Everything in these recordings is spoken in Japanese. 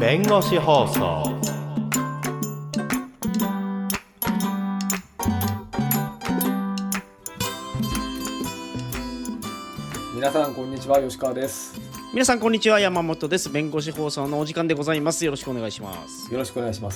弁護士放送。 皆さんこんにちは、吉川です。 皆さんこんにちは、山本です。弁護士放送のお時間でございます。よろしくお願いします。 よろしくお願いします。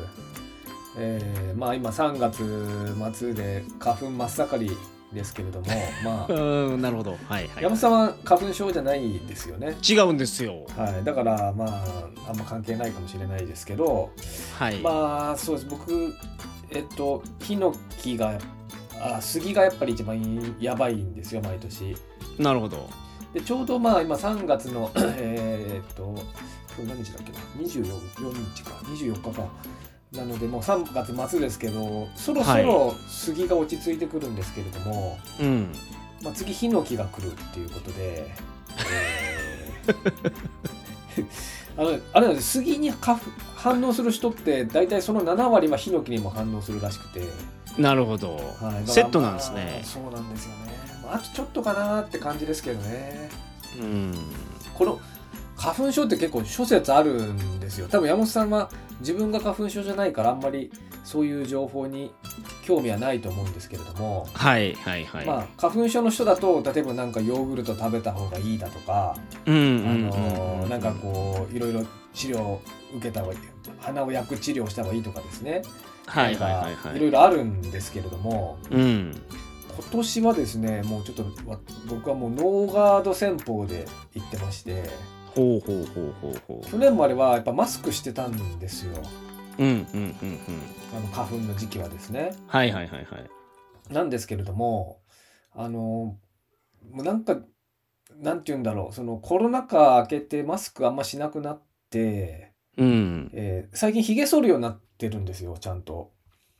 今3月末で花粉真っ盛りですけれども、 なるほど、はいはい、 山本さんは花粉症じゃないですよね。 違うんですよ。 はい、だからあんま関係ないかもしれないですけど、 はい、 そうです。僕ヒノキが杉がやっぱり一番やばいんですよ、毎年。 なるほど。 でちょうど今3月のこれ何日だっけな、24日か24日かなので、もう3月末ですけど、そろそろ杉が落ち着いてくるんですけれども、次ヒノキが来るっていうことで、あれなんです。杉に反応する人って大体その7割はヒノキにも反応するらしくて。 なるほど、はい、セットなんですね。 そうなんですよね。あとちょっとかなって感じですけどね。この花粉症って結構諸説あるんですよ。多分山本さんは自分が花粉症じゃないからあんまりそういう情報に興味はないと思うんですけれども、 はいはいはい。 花粉症の人だと例えばなんかヨーグルト食べた方がいいだとか、なんかこういろいろ治療を受けた方がいい、鼻を焼く治療をした方がいいとかですね。 はいはいはいはい。 いろいろあるんですけれども、今年はですね、もうちょっと僕はもうノーガード戦法で行ってまして、去年まではやっぱマスクしてたんですよ。花粉の時期はですね。 はいはいはいはい。 なんですけれども、もうなんかなんて言うんだろう、そのコロナ禍明けてマスクあんましなくなって、最近ひげ剃るようになってるんですよ、ちゃんと。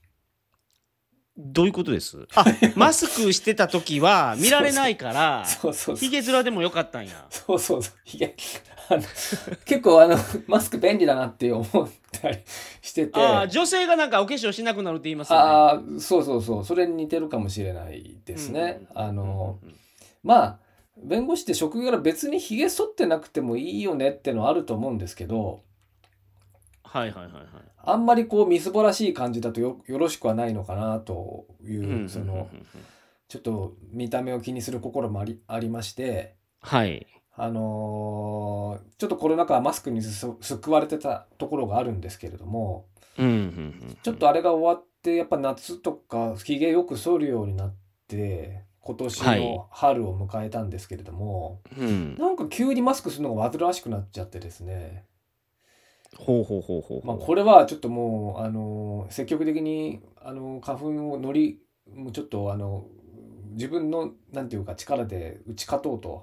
どういうことです？マスクしてた時は見られないからひげ面でもよかったんや。 そうひげ結構マスク便利だなって思ったりしてて。 女性がなんかお化粧しなくなるって言いますよね。 そうそれに似てるかもしれないですね。弁護士って職業から別にひげ剃ってなくてもいいよねってのはあると思うんですけど、 はいはいはいはい。 あんまりこうみすぼらしい感じだと よろしくはないのかなという、そのちょっと見た目を気にする心もありまして、 はい。 ちょっとコロナ禍はマスクに救われてたところがあるんですけれども、ちょっとあれが終わってやっぱ夏とかひげよく剃るようになって今年の春を迎えたんですけれども、なんか急にマスクするのが煩わしくなっちゃってですね。これはちょっともう積極的に花粉をもうちょっと自分のなんていうか力で打ち勝とうと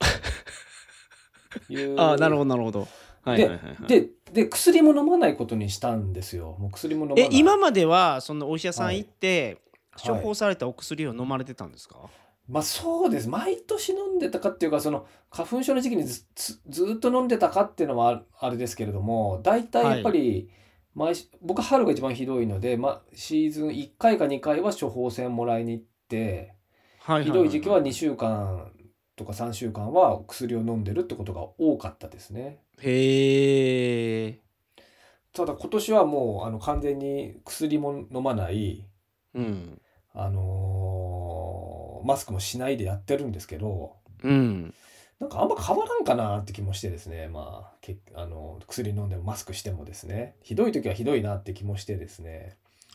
いう。 なるほどなるほど。 で薬も飲まないことにしたんですよ。もう薬も飲まない。 今まではそのお医者さん行って、処方されたお薬を飲まれてたんですか？ そうです。毎年飲んでたかっていうか、その花粉症の時期にずっと飲んでたかっていうのはあれですけれども、大体やっぱり僕は春が一番ひどいので、シーズン1回か2回は処方箋もらいに行って、ひどい時期は2週間とか3週間は薬を飲んでるってことが多かったですね。 へえ。 ただ今年はもう完全に薬も飲まない、マスクもしないでやってるんですけど、なんかあんま変わらんかなって気もしてですね。薬飲んでもマスクしてもですね、ひどい時はひどいなって気もしてですね。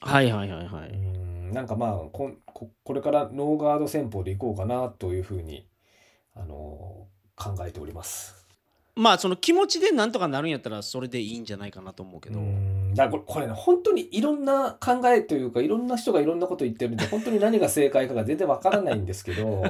なんかこれからノーガード戦法でいこうかなというふうに考えております。 その気持ちでなんとかなるんやったらそれでいいんじゃないかなと思うけど。 だからこれね、本当にいろんな考えというか、いろんな人がいろんなこと言ってるんで、本当に何が正解かが全然わからないんですけど、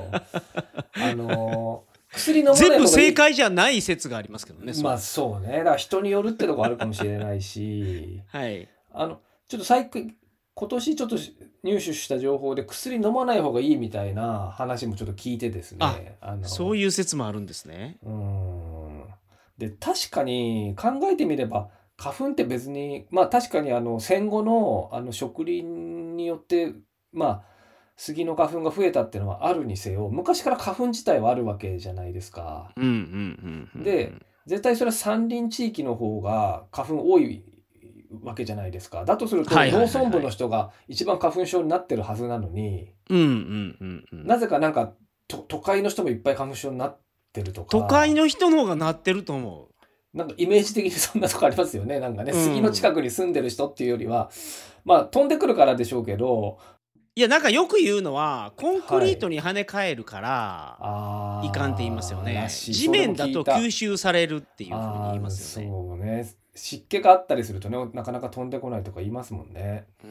薬飲まない方がいい。 全部正解じゃない説がありますけどね。 そうね。だから人によるってとこあるかもしれないし、ちょっと今年ちょっと入手した情報で薬飲まない方がいいみたいな話もちょっと聞いてですね。 そういう説もあるんですね。 で、確かに考えてみれば花粉って別に確かに戦後の植林によって杉の花粉が増えたっていうのはあるにせよ、昔から花粉自体はあるわけじゃないですか。で、 絶対それは山林地域の方が花粉多いわけじゃないですか。だとするとはいはいはいはい農村部の人が一番花粉症になってるはずなのに、 うんうんうんうん。 なぜかなんか都会の人もいっぱい花粉症になってると都会か、 の人の方がなってると思なんかイメージ的にそんなとこありますよね。なんかね、 うん杉の近くに住んでる人っていうよりは、まあ飛んでくるからでしょうけど、 いやなんかよく言うのはコンクリートはい。 に跳ね返るからいかんって言いますよらね。 しい。 地それも面だと聞いた。 吸収されるっていうふうに言いますよそね。 うね。湿気があったりするとね、なかなか飛んでこないとか言いますもんね。 うん。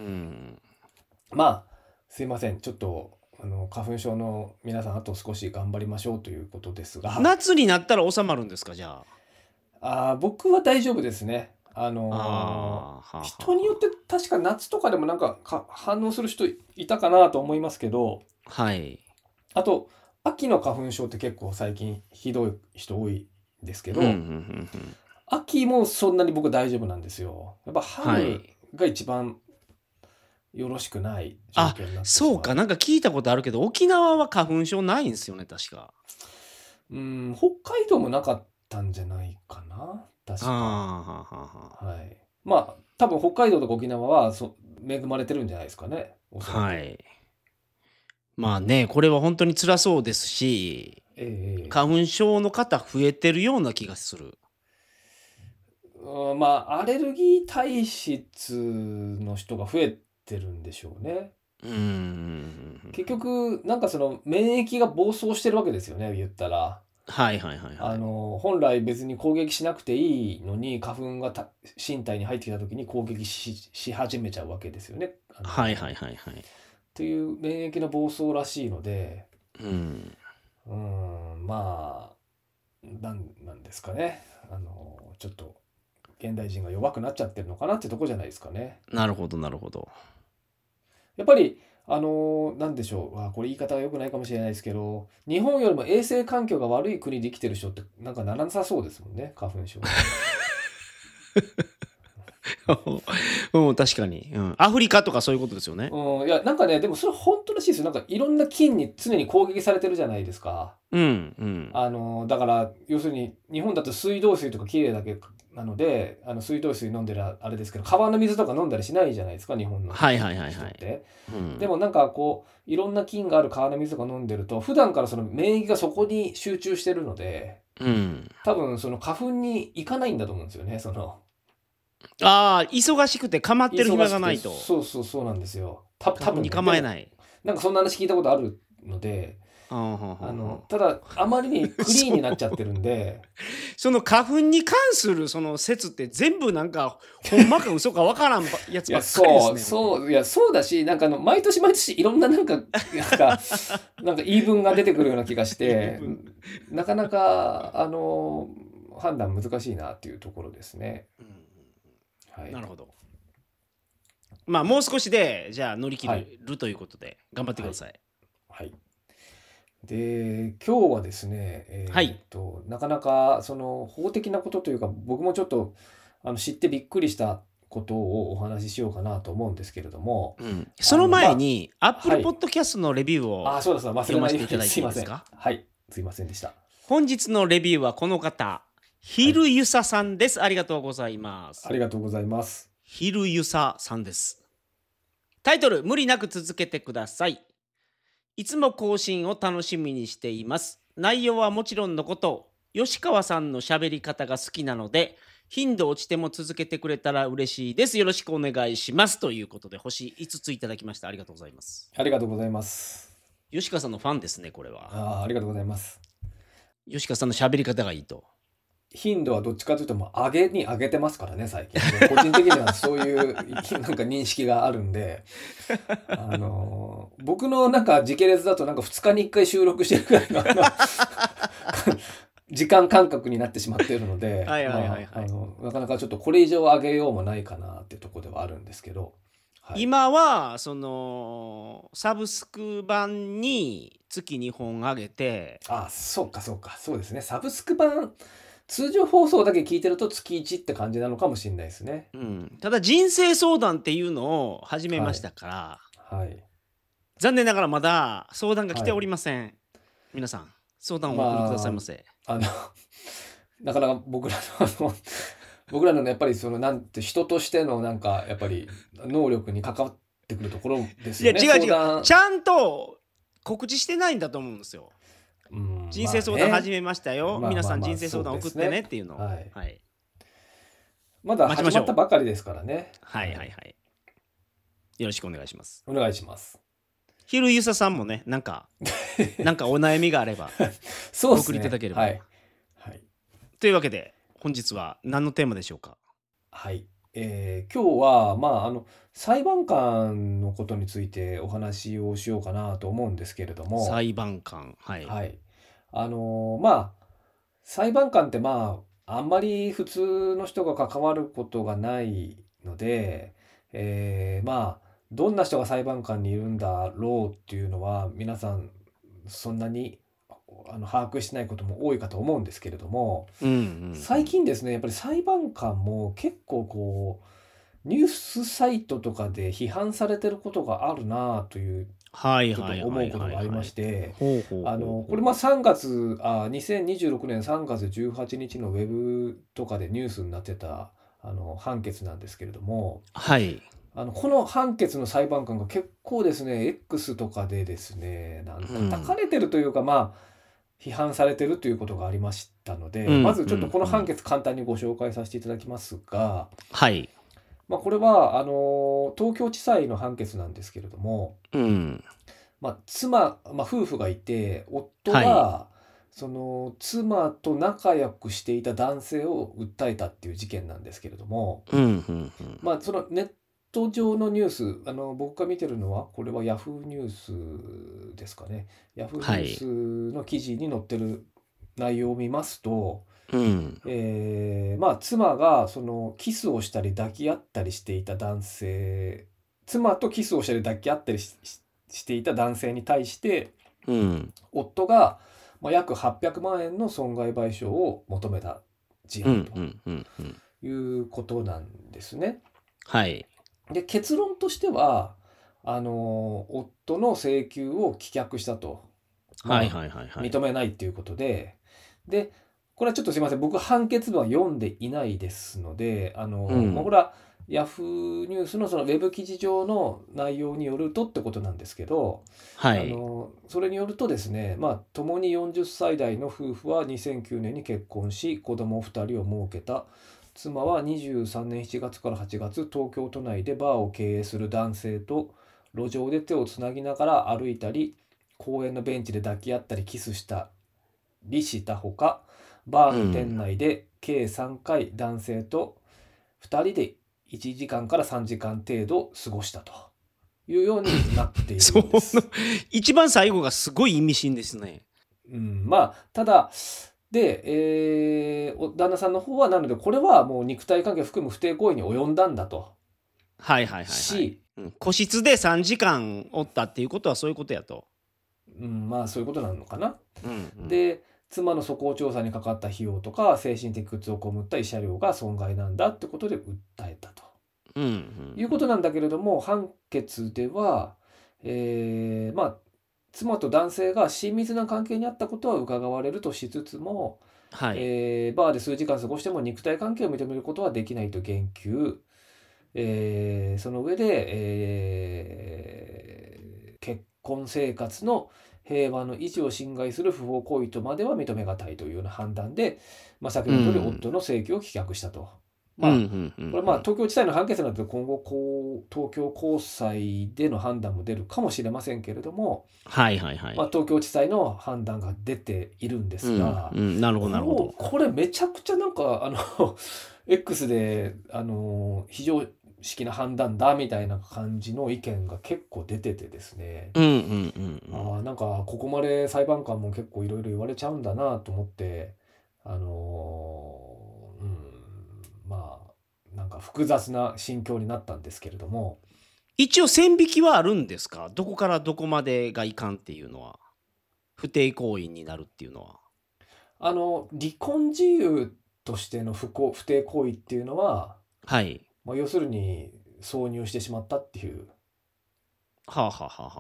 まあ、すいません。ちょっと、花粉症の皆さん、あと少し頑張りましょうということですが、 夏になったら収まるんですかじゃ僕は大丈夫ですね。 あ。ああ、は人によって確か夏とかでもなんか反応する人いたかなと思いますけど、 はい。 あと、秋の花粉症って結構最近ひどい人多いんですけうんうんうど、 んうん。 秋もそんなに僕大丈夫なんですよ。やっぱは春い。 が一番よろしくない状あ、 況になってしそうか。 まう。 なんか聞いたことあるけど、沖縄は花粉症ないんですよね、確か。 北海道もなかったんじゃないかな、確か。 ああ、はあはあははい。まあ、多分北海道とか沖縄は恵まれてるんじゃないですかね、おそあ。 らく。 はい。まあね、これは本当に辛そうですし、 ええ。 花粉症の方増えてるような気がする。 まあ、アレルギー体質の人が増えてるんでしょうね。 うーん。 結局、なんかその免疫が暴走してるわけですよね、言ったら。 はいはいはいはい。 本来別に攻撃しなくていいのに、花粉が身体に入ってきた時に攻撃し始めちゃうわけですよね。 はいはいはいはい。 という免疫の暴走らしいので、 うん。 まあ、なんですかね。ちょっと現代人が弱くなっちゃってるのかなってとこじゃないですかね。 なるほどなるほど。 やっぱり、なんでしょう。これ言い方が良くないかもしれないですけど、日本よりも衛生環境が悪い国で生きてる人ってなんかならなさそうですもんね、花粉症に。 うん、確かに、うん。アフリカとかそういうことですよね。 いや、なんかね、でもそれ本当らしいですよ。なんかいろんな菌に常に攻撃されてるじゃないですか。 うんうん。 だから、要するに、日本だと水道水とかきれいだけなので、水道水飲んでるあれですけど、川の水とか飲んだりしないじゃないですか、日本のはいはいはいはい。 人って。 うん、 でもなんかこう、いろんな菌がある川の水とか飲んでると、普段からその免疫がそこに集中してるので、 うん。 多分その花粉に行かないんだと思うんですよね、 ああ、忙しくて構ってる暇がないと。 そうそうそうなんですよ。多分ね、 花粉に構えない。 なんかそんな話聞いたことあるので、ただあまりにクリーンになっちゃってるんでその花粉に関するその説って全部なんかほんまか嘘かわからんやつばっかりですね。 そうだし、なんか毎年毎年いろんななんか言い分が出てくるような気がしてなかなか判断難しいなっていうところですね。はい、 なるほど。まあもう少しでじゃあ乗り切る、 はい、 ということで頑張ってください。 はい、はいで、今日はですね、 はい。 なかなかその法的なことというか、僕もちょっと知ってびっくりしたことをお話ししようかなと思うんですけれども、 その前に、Apple はい。 Podcast のレビューをそうです。忘れ読まないようにせていただいすいません。 ていいですか？ はい。すいませんでした。 本日のレビューはこの方、 はい。 ひるゆささんです。ありがとうございます。 ありがとうございます。 ひるゆささんです。タイトル、無理なく続けてください。いつも更新を楽しみにしています。内容はもちろんのこと、吉川さんの喋り方が好きなので、頻度落ちても続けてくれたら嬉しいです。よろしくお願いします。ということで、星5ついただきました。ありがとうございます。 ありがとうございます。 吉川さんのファンですね、これは。 ありがとうございます。 吉川さんの喋り方がいいと。 頻度はどっちかというと、上げに上げてますからね、最近。個人的にはそういうなんか認識があるんで、僕のなんか時系列だとなんか2日に1回収録してるくらいの時間感覚になってしまっているので、なかなかちょっとこれ以上上げようもないかなっていうところではあるんですけど、 はい、今はそのサブスク版に月2本上げて、 そうですね。サブスク版通常放送だけ聞いてると月1って感じなのかもしれないですね。 ただ人生相談っていうのを始めましたから、 はい。 残念ながらまだ相談が来ておりません。皆さん相談をお送りくださいませ。 なかなか僕らの僕らのやっぱりそのなんて人としてのなんかやっぱり能力に関わってくるところですいやよね。 違う違う、ちゃんと告知してないんだと思うんですよ。人生相談始めましたよ、皆さん人生相談送ってねっていうのを、 はい。 はい、 まだ始待ちましょう。 まったばかりですからね。 はいはいはい。よろしくお願いします。 お願いします。 ひるゆささんもね、なんかお悩みがあればお送りいただければ。 はい。はい。 というわけで本日は何のテーマでしょうか。 はい。今日は裁判官のことについてお話をしようかなと思うんですけれども。 裁判官、はい。 はい。裁判官ってあんまり普通の人が関わることがないので、どんな人が裁判官にいるんだろうっていうのは皆さんそんなに把握してないことも多いかと思うんですけれども、最近ですね、やっぱり裁判官も結構こうニュースサイトとかで批判されてることがあるなというちょっと思うことがありまして、これ2026年3月18日のウェブとかでニュースになってた判決なんですけれども、 はい、 この判決の裁判官が結構ですね X とかでですね叩かれてるというか批判されてるということがありましたので、まずちょっとこの判決簡単にご紹介させていただきますが、 はい、 これは東京地裁の判決なんですけれども、夫婦がいて夫が、その妻と仲良くしていた男性を訴えたっていう事件なんですけれども、そのネット上のニュース僕が見てるのはこれはヤフーニュースですかね。ヤフーニュースの記事に載ってる内容を見ますと、妻がそのキスをしたり抱き合ったりしていた男性、妻とキスをしたり抱き合ったりしていた男性に対して、夫が約800万円の損害賠償を求めた事案ということなんですね。 はい。 で、結論としては夫の請求を棄却したと、認めないっていうことで、これはちょっとすいません、僕判決文は読んでいないですのでこれはヤフーニュースのそのウェブ記事上の内容によるとってことなんですけど、それによるとですね、共に40歳代の夫婦は2009年に結婚し子供2人を設けた。妻は23年7月から8月東京都内でバーを経営する男性と路上で手をつなぎながら歩いたり公園のベンチで抱き合ったりキスしたりしたほか、バーの店内で計3回男性と2人で1時間から3時間程度過ごしたというようになっているんです。 一番最後がすごい意味深ですね。 ただで、旦那さんの方はなのでこれはもう肉体関係を含む不貞行為に及んだんだと。 個室で3時間おったっていうことはそういうことやと。 そういうことなのかな。で妻の素行調査にかかった費用とか精神的苦痛を被った慰謝料が損害なんだってことで訴えたと、いうことなんだけれども、判決では、妻と男性が親密な関係にあったことは伺われるとしつつも、バーで数時間過ごしても肉体関係を認めることはできないと言及、その上で、結婚生活の平和の維持を侵害する不法行為とまでは認めがたいというような判断で、先ほどの通り夫の請求を棄却したと。これ東京地裁の判決なので今後東京高裁での判断も出るかもしれませんけれども、東京地裁の判断が出ているんですが、これめちゃくちゃX で非常識な判断だみたいな感じの意見が結構出ててですね、なんかここまで裁判官も結構いろいろ言われちゃうんだなと思って、なんか複雑な心境になったんですけれども、 一応線引きはあるんですか？どこからどこまでがいかんっていうのは、不貞行為になるっていうのは。 離婚事由としての不貞行為っていうのは、要するに挿入してしまったっていう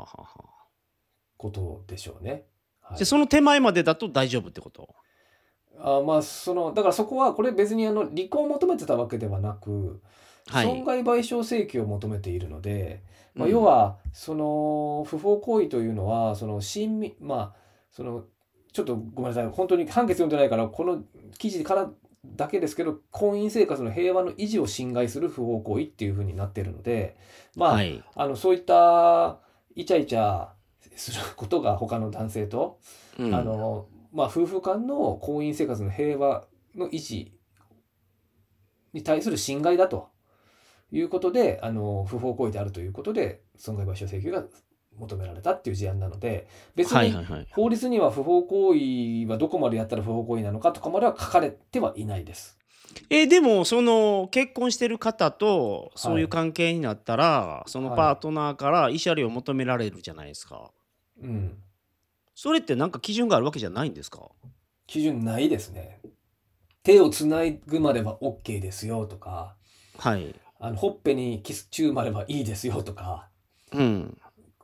ことでしょうね。 その手前までだと大丈夫ってこと？ まあだからそこはこれ別に離婚を求めてたわけではなく、損はい。 害賠償請求を求めているので、要うん。 は不法行為というのはそのちょっとごめんなさい、本当に判決読んでないからこの記事からだけですけど、婚姻生活の平和の維持を侵害する不法行為っていうふうになっているので、 はい。 そういったイチャイチャすることが他の男性とうん。 夫婦間の婚姻生活の平和の維持に対する侵害だということで、不法行為であるということで、損害賠償請求が求められたっていう事案なので、別にはいはいはい。 法律には不法行為はどこまでやったら不法行為なのかとかまでは書かれてはいないです。 でも、結婚してる方とそういうはい。 関係になったら、そのはい。 パートナーから慰謝料を求められるじゃないですか。 うん。 それってなんか基準があるわけじゃないんですか？ 基準ないですね。手をつなぐまでは OK ですよとか、 はい。 ほっぺにキスチューまではいいですよとか、 うん。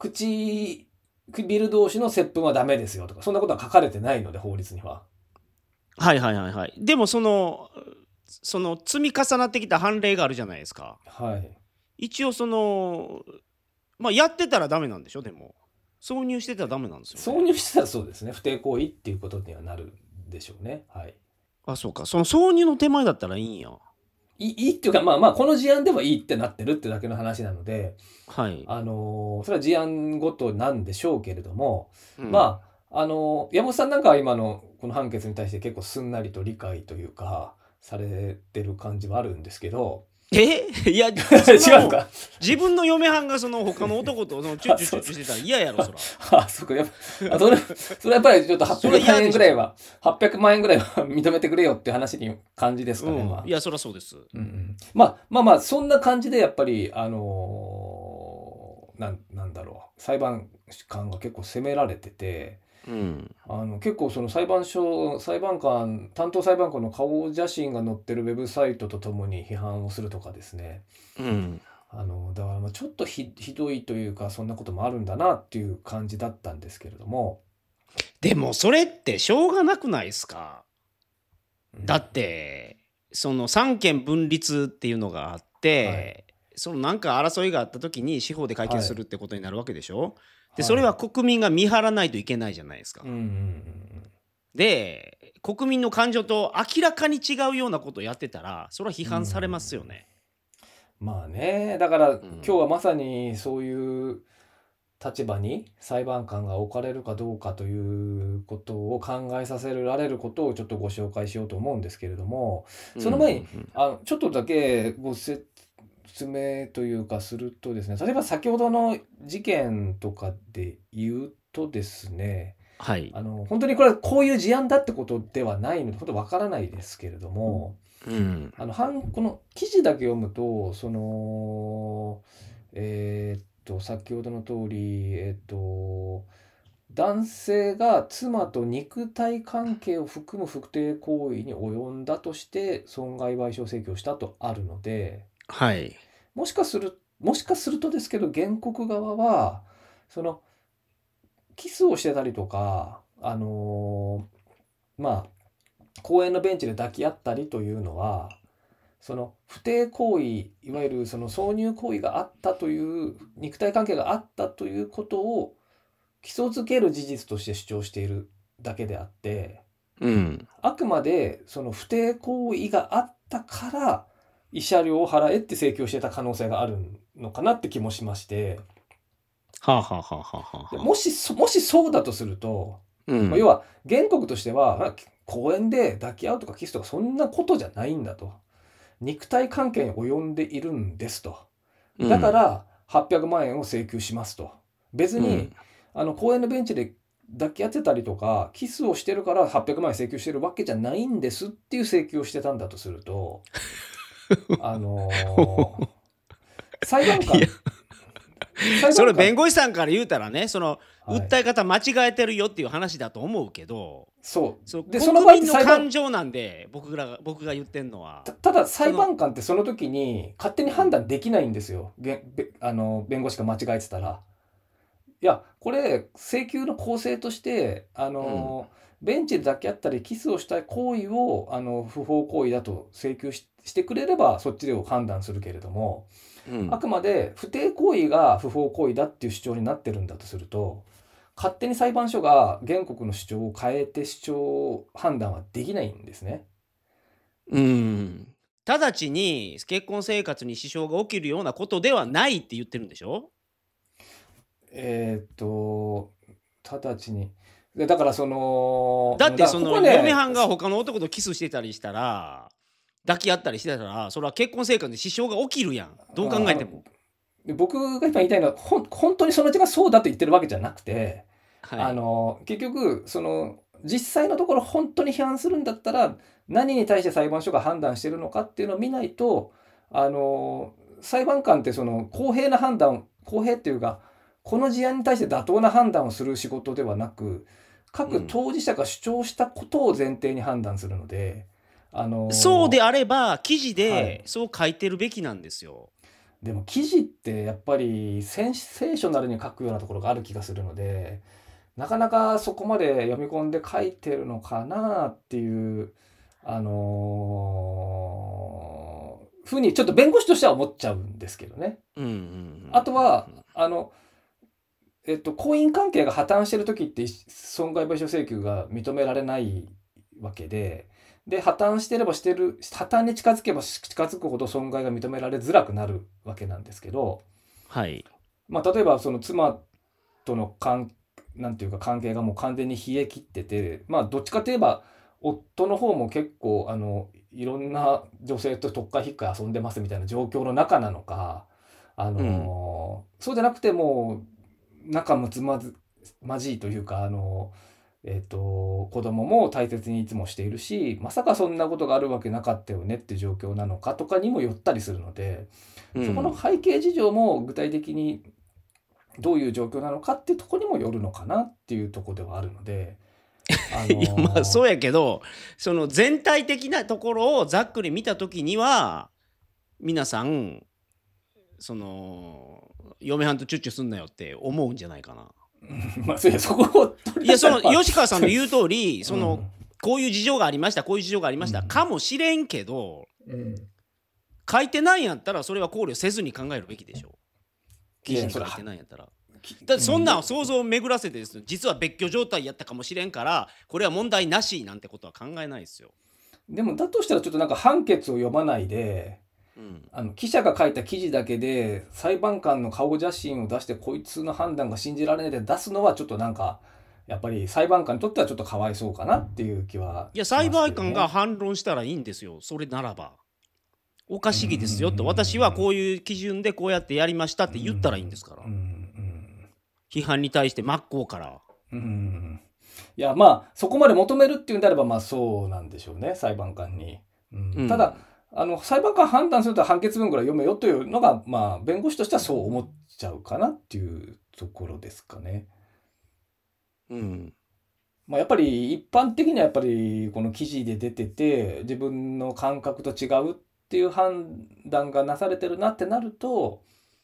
唇同士の接吻はダメですよとか、そんなことは書かれてないので、法律には。 はいはいはいはい。でも積み重なってきた判例があるじゃないですか。 はい。 一応やってたらダメなんでしょ？でも。挿入してたらダメなんですよね。 挿入してたらそうですね。不貞行為っていうことにはなるでしょうね。はい。 あ、そうか。その挿入の手前だったらいいんや。 いいっていうか、この事案ではいいってなってるってだけの話なので、 はい。 それは事案ごとなんでしょうけれども、 うん。 山本さんなんかは今のこの判決に対して結構すんなりと理解というか、されてる感じはあるんですけど、 いや、そんなもん、 違うか。 自分の嫁はんが他の男とチュッチュチそうそう。 ュッチュしてたら嫌やろ、そら。 そうか。やっぱ、それやっぱりちょっとそら 800万嫌でしょ。 円ぐらいは、800万円ぐらいは認めてくれよって話に感じですかね、 うん。いや、そらそうです。 うんうん。そんな感じでやっぱり、なんだろう、裁判官が結構責められてて、 うん。 結構その担当裁判官の顔写真が載ってるウェブサイトとともに批判をするとかですね。 うん。 だからちょっとひどいというか、そんなこともあるんだなっていう感じだったんですけれども、 でも、それってしょうがなくないですか？ うん、 だって、その三権分立っていうのがあっはい、 て、なんか争いがあった時に司法で解決はい、 するってことになるわけでしょ？で、それははい。 国民が見張らないといけないじゃないですか。 うんうんうんで、国民の感情と明らかに違うようなことをやってたら、それは批うん。う判されますよん。 ね。 まあね、だから今うん。 日はまさにそういう立場に裁判官が置かれるかどうかということを考えさせられることをちょっとご紹介しようと思うんですけれども、 うん、うんその前に、 うん。 ちょっとだけご説明というかするとですね、例えば先ほどの事件とかで言うとですね、 はい。 本当にこれはこういう事案だってことではないので、本当わからないですけれども、 うん。 この記事だけ読むと、先ほどの通り、男性が妻と肉体関係を含む不貞行為に及んだとして損害賠償請求をしたとあるので、 はい。 もしかするとですけど、原告側は、その、キスをしてたりとか、公園のベンチで抱き合ったりというのは、その不貞行為、いわゆるその挿入行為があったという、肉体関係があったということを基礎づける事実として主張しているだけであって、 うん。 あくまでその不貞行為があったから慰謝料を払えって請求してた可能性があるのかなって気もしまして、 はあはあはあはあはあはあ。 もしそうだとすると、 うん。 要は原告としては、公園で抱き合うとかキスとかそんなことじゃないんだと。肉体関係に及んでいるんですと。 うん。 だから800万円を請求しますと。別に、 うん。 公園のベンチで抱き合ってたりとか、キスをしてるから800万円請求してるわけじゃないんですっていう請求をしてたんだとすると、あのー裁判いや、 官、裁それ判官、 弁護士さんから言うたらね、 はい。 訴え方間違えてるよっていう話だと思うけど、 そう。で、その場合って国民の感情なんで、僕が言ってんのは、 ただ裁その判官ってその時に勝手に判うん。 断できないんですよ。弁護士が間違えてたら。いや、これ、請求の構成として、 うん。 ベンチで抱き合ったりキスをした行為を不法行為だと請求してくれればそっちで判断するけれども、あくまで不貞行為が不法行為だっていう主張になってるんだとすると、勝手に裁判所が原告の主張を変えて主張判断はできないんですね。 直ちに結婚生活に支障が起きるようなことではないって言ってるんでしょ。 直ちに。だからそのだってそのここね嫁はんが他の男とキスしてたりしたら、抱き合ったりしてたら、それは結婚生活に支障が起きるやん、どう考えても。 で僕が今言いたいのは本当にその時間そうだと言ってるわけじゃなくて、結局その実際のところ本当に批判するんだったら何に対して裁判所が判断してるのかっていうのを見ないと、裁判官ってその公平な判断、公平っていうかこの事案に対して妥当な判断をする仕事ではなく、各当事者が主張したことを前提に判断するので、 そうであれば記事でそう書いてるべきなんですよ。 でも記事ってやっぱりセンセーショナルに書くようなところがある気がするので、なかなかそこまで読み込んで書いてるのかなっていうふうにちょっと弁護士としては思っちゃうんですけどね。あとは婚姻関係が破綻してる時って損害賠償請求が認められないわけで、破綻してればしてる、破綻に近づけば近づくほど損害が認められづらくなるわけなんですけど、例えばその妻とのなんていうか関係がもう完全に冷え切ってて、どっちかといえば夫の方も結構いろんな女性ととっかひっかい遊んでますみたいな状況の中なのか、そうじゃなくても仲睦まじいというか子供も大切にいつもしているし、まさかそんなことがあるわけなかったよねっていう状況なのかとかにもよったりするので、そこの背景事情も具体的にどういう状況なのかっていうところにもよるのかなっていうところではあるので、 いやそうやけど、その全体的なところをざっくり見た時には皆さんその嫁はんとチュッチュすんなよって思うんじゃないかな。 そこをいやその吉川さんの言う通りそのこういう事情がありましたこういう事情がありました、かもしれんけど、書いてないんやったらそれは考慮せずに考えるべきでしょ。記事に書いてないんやったら。だってそんな想像を巡らせてです、実は別居状態やったかもしれんからこれは問題なしなんてことは考えないですよ。 でもだとしたらちょっとなんか判決を読まないで、記者が書いた記事だけで裁判官の顔写真を出してこいつの判断が信じられないで出すのはちょっとなんかやっぱり裁判官にとってはちょっとかわいそうかなっていう気は、 いや裁判官が反論したらいいんですよ。それならばおかしいですよと、私はこういう基準でこうやってやりましたって言ったらいいんですから、批判に対して真っ向から。 いやそこまで求めるっていうんであればそうなんでしょうね、裁判官に。ただ裁判官判断すると判決文ぐらい読めよというのが弁護士としてはそう思っちゃうかなっていうところですかね。やっぱり一般的にはやっぱりこの記事で出てて自分の感覚と違うっていう判断がなされてるなってなると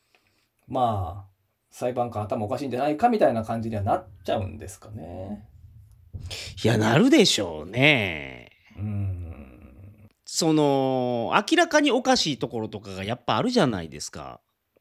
裁判官頭おかしいんじゃないかみたいな感じにはなっちゃうんですかね。 いやなるでしょうね。その明らかにおかしいところとかがやっぱあるじゃないですか。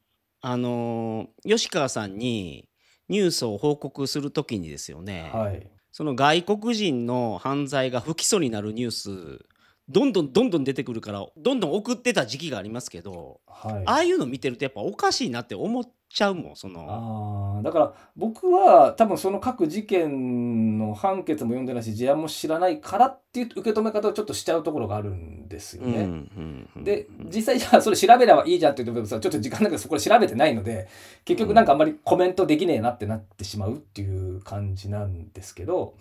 吉川さんにニュースを報告するときにですよね、その外国人の犯罪が不起訴になるニュースどんどん出てくるからどんどん送ってた時期がありますけど、ああいうの見てるとやっぱおかしいなって思っちゃうもん。 だから僕は多分その各事件の判決も読んでないし事案も知らないからっていう受け止め方をちょっとしちゃうところがあるんですよね。で実際じゃあそれ調べればいいじゃんって言ってもちょっと時間だけどそこで調べてないので結局なんかあんまりコメントできねえなってなってしまうっていう感じなんですけど、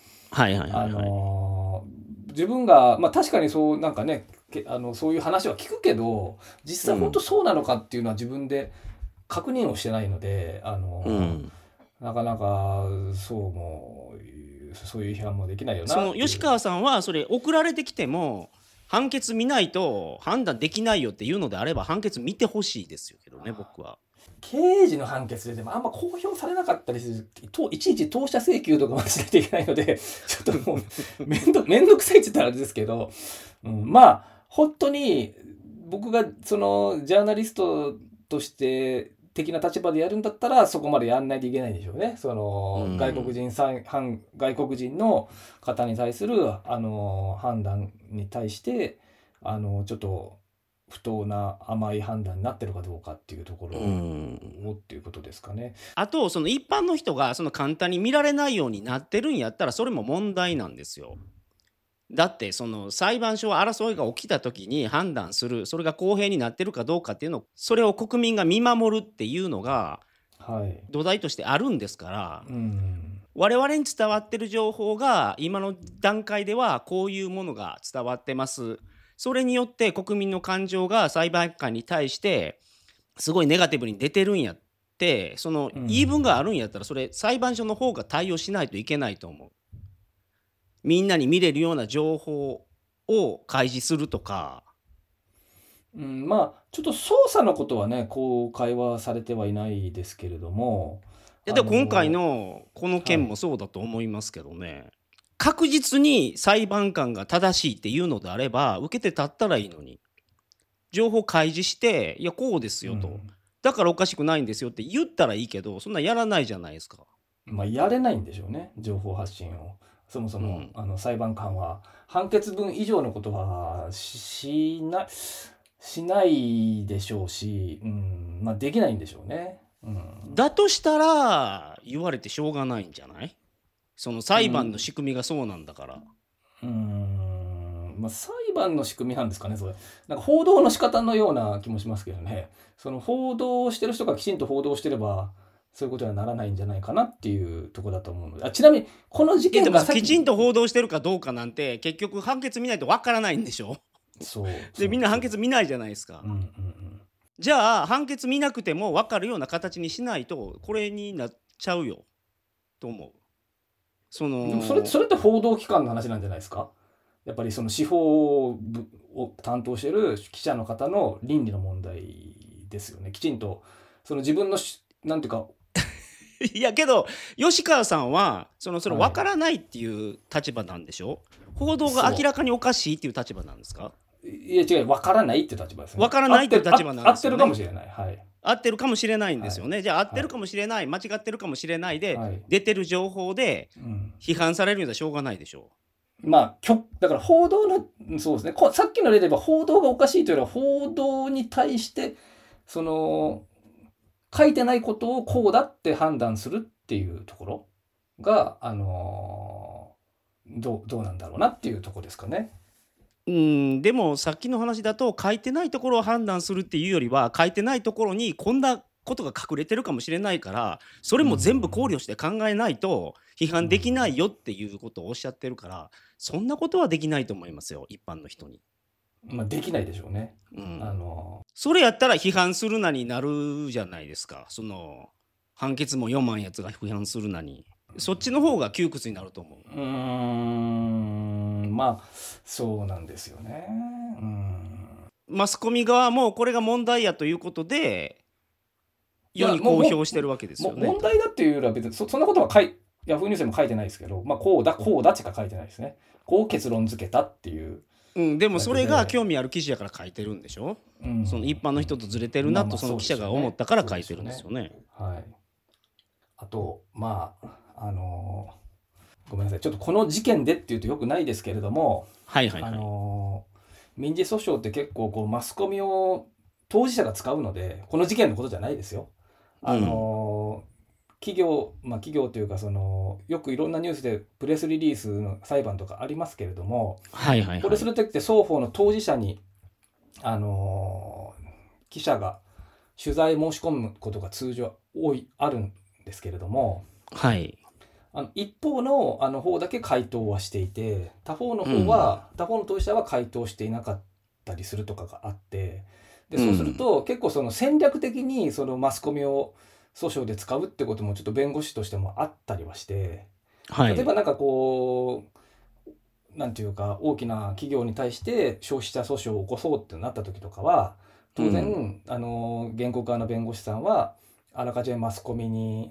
自分が確かにそうなんかねそういう話は聞くけど実際本当そうなのかっていうのは自分で確認をしてないのでなかなかそういう批判もできないよな。 その吉川さんはそれ送られてきても判決見ないと判断できないよっていうのであれば判決見てほしいですよけどね僕は。 刑事の判決ででもあんま公表されなかったりすると、いちいち当社請求とかもしないといけないので、ちょっともうめんどくさいって言ったらあれですけど、まあ本当に僕がそのジャーナリストとして的な立場でやるんだったら、そこまでやんないといけないんでしょうね。その外国人の方に対する判断に対して、ちょっと不当な甘い判断になってるかどうかっていうところをっていうことですかね。 あとその一般の人がその簡単に見られないようになってるんやったらそれも問題なんですよ。だってその裁判所は争いが起きた時に判断する、それが公平になってるかどうかっていうの、それを国民が見守るっていうのがはい。 土台としてあるんですから、 うん。 我々に伝わってる情報が今の段階ではこういうものが伝わってます。それによって国民の感情が裁判官に対してすごいネガティブに出てるんやって、その言い分があるんやったらそれ裁判所の方が対応しないといけないと思う。みんなに見れるような情報を開示するとか。 まあちょっと捜査のことはね、公開はされてはいないですけれども、 で今回のこの件もそうだと思いますけどね、確実に裁判官が正しいっていうのであれば受けて立ったらいいのに、情報開示していやこうですよと、だからおかしくないんですよって言ったらいいけど、そんなやらないじゃないですか。 まあやれないんでしょうね、情報発信を。そもそも、裁判官は判決文以上のことはしないでしょうし、まあできないんでしょうね。 だとしたら言われてしょうがないんじゃない？その裁判の仕組みがそうなんだから。 まあ、裁判の仕組みなんですかね、それ。なんか報道の仕方のような気もしますけどね。その報道してる人がきちんと報道してれば、そういうことにはならないんじゃないかなっていうところだと思うので。ちなみに、この事件がきちんと報道してるかどうかなんて、結局判決見ないとわからないんでしょ。 そう。 で、みんな判決見ないじゃないですか。じゃあ、判決見なくても分かるような形にしないと、これになっちゃうよ、と思う。 でもそれって報道機関の話なんじゃないですか。やっぱりその司法部を担当している記者の方の倫理の問題ですよね。きちんとその自分のなんていうかいやけど吉川さんはそれ分からないっていう立場なんでしょ。報道が明らかにおかしいっていう立場なんですか。 いや違う、分からないっていう立場ですね。 分からないっていう立場なんですよね。 合ってるかもしれない。はい。 合ってるかもしれないんですよね。じゃあ合ってるかもしれない、間違ってるかもしれないで、出てる情報で批判されるようなしょうがないでしょう。 まあだから報道のそうですね。さっきの例で言えば報道がおかしいというよりは報道に対してその書いてないことをこうだって判断するっていうところがどうなんだろうなっていうところですかね。 でもさっきの話だと書いてないところを判断するっていうよりは、書いてないところにこんなことが隠れてるかもしれないから、それも全部考慮して考えないと批判できないよっていうことをおっしゃってるから、そんなことはできないと思いますよ、一般の人に。 まあできないでしょうね。 それやったら批判するなになるじゃないですか。その判決も読まんやつが批判するなに、そっちの方が窮屈になると思う。 まあそうなんですよね。 マスコミ側もこれが問題やということで世に公表してるわけですよね。 問題だっていうよりは別にそんなことはヤフーニュースでも書いてないですけど、まあこうだしか書いてないですね。こう結論付けたっていう。 でもそれが興味ある記事やから書いてるんでしょ。その一般の人とずれてるなとその記者が思ったから書いてるんですよね。 はい。あとまあごめんなさい、ちょっとこの事件でっていうとよくないですけれども、民事訴訟って結構こうマスコミを当事者が使うので、この事件のことじゃないですよ。企業というかよくいろんなニュースでプレスリリースの裁判とかありますけれども、これするときって双方の当事者に記者が取材申し込むことが通常あるんですけれども、一方の方だけ回答はしていて、他方の当事者は回答していなかったりするとかがあって、でそうすると結構戦略的にマスコミを訴訟で使うってこともちょっと弁護士としてもあったりはして、例えばなんかこうなんていうか大きな企業に対して消費者訴訟を起こそうってなった時とかは、 当然、原告側の弁護士さんはあらかじめマスコミに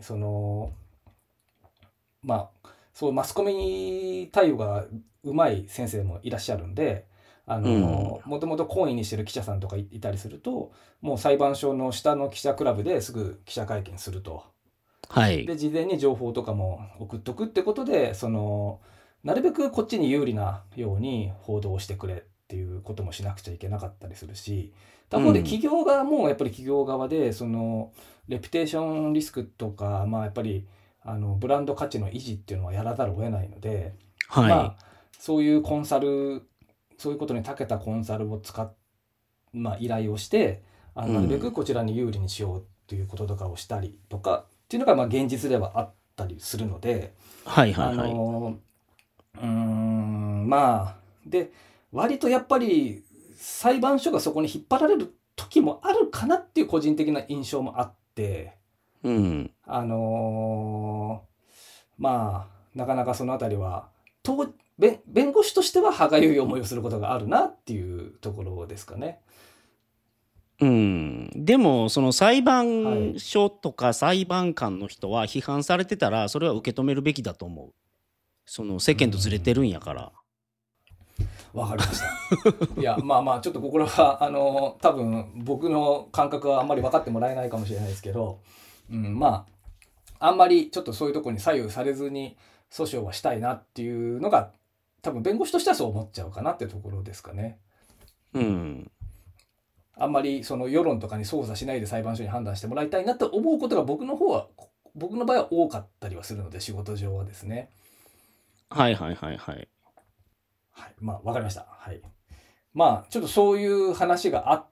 そうマスコミ対応がうまい先生もいらっしゃるんで、もともと懇意にしてる記者さんとかいたりすると、もう裁判所の下の記者クラブですぐ記者会見すると。で事前に情報とかも送っとくってことで、なるべくこっちに有利なように報道してくれっていうこともしなくちゃいけなかったりするし、他方で企業側もやっぱり企業側でレピュテーションリスクとか、やっぱりブランド価値の維持っていうのはやらざるを得ないので、そういうコンサル、そういうことに長けたコンサルを依頼をして、なるべくこちらに有利にしようっていうこととかをしたりとかっていうのが現実ではあったりするので、で割とやっぱり裁判所がそこに引っ張られる時もあるかなっていう個人的な印象もあって、なかなかそのあたりは弁護士としては歯がゆい思いをすることがあるなっていうところですかね。 でもその裁判所とか裁判官の人は批判されてたらそれは受け止めるべきだと思う。その世間とずれてるんやから。 わかりました。いやちょっとこれは多分僕の感覚はあんまり分かってもらえないかもしれないですけど、あんまりちょっとそういうところに左右されずに訴訟はしたいなっていうのが多分弁護士としてはそう思っちゃうかなってところですかね。あんまりその世論とかに操作しないで裁判所に判断してもらいたいなと思うことが僕の場合は多かったりはするので、仕事上はですね。わかりました。ちょっとそういう話があって、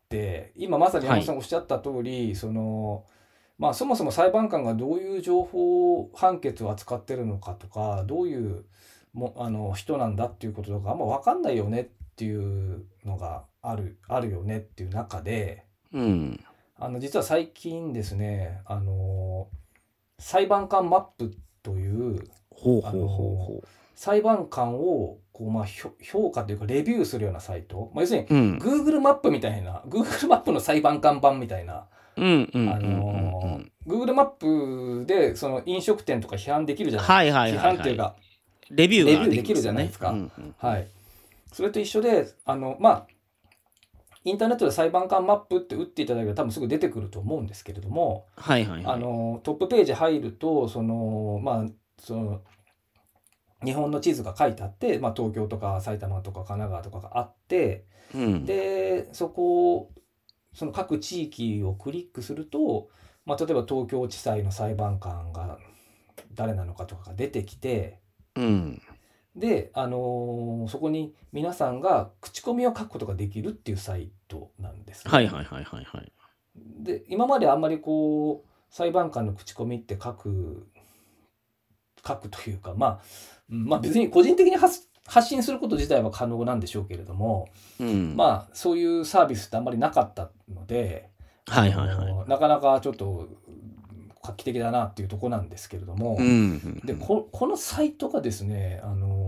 今まさに山本さんおっしゃった通り、そもそも裁判官がどういう情報判決を扱ってるのかとか、どういう人なんだっていうこととかあんま分かんないよねっていうのがあるよねっていう中で、実は最近ですね、裁判官マップという裁判官を評価というかレビューするようなサイト、要するに Google マップみたいな、Google マップの裁判官版みたいな、Google マップでその飲食店とか批判できるじゃないですか。批判っていうかレビューできるじゃないですか。それと一緒でインターネットで裁判官マップって打っていただければ多分すぐ出てくると思うんですけれども、トップページ入るとその日本の地図が書いてあって、東京とか埼玉とか神奈川とかがあって、でその各地域をクリックすると、例えば東京地裁の裁判官が誰なのかとかが出てきて、で、そこに皆さんが口コミを書くことができるっていうサイトなんですね。で、今まであんまり裁判官の口コミって書くというか、別に個人的に発信すること自体は可能なんでしょうけれども、そういうサービスってあんまりなかったので、なかなかちょっと画期的だなっていうところなんですけれども、でこのサイトがですね、